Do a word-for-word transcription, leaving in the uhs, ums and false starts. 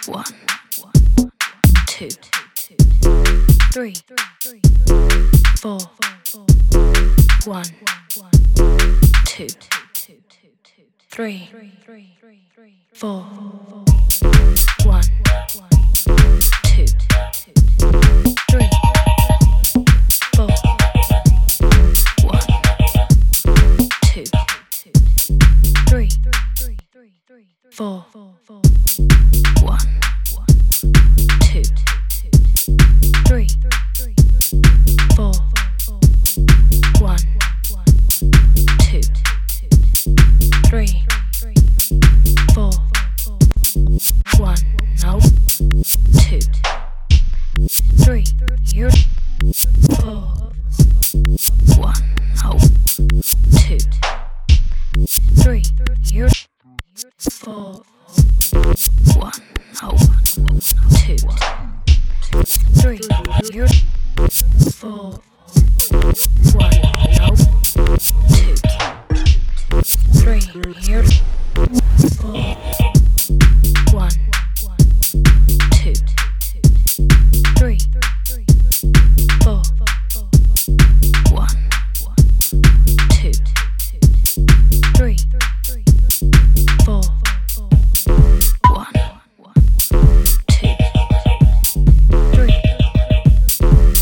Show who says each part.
Speaker 1: One, two, three, four. One, two, three, four. One, two, three, four. One, two, three, four. One, two, three, four. One, two, three, four. One, no, two, three, you're four. One, no, two, three, you're four. One, no, two, three, you're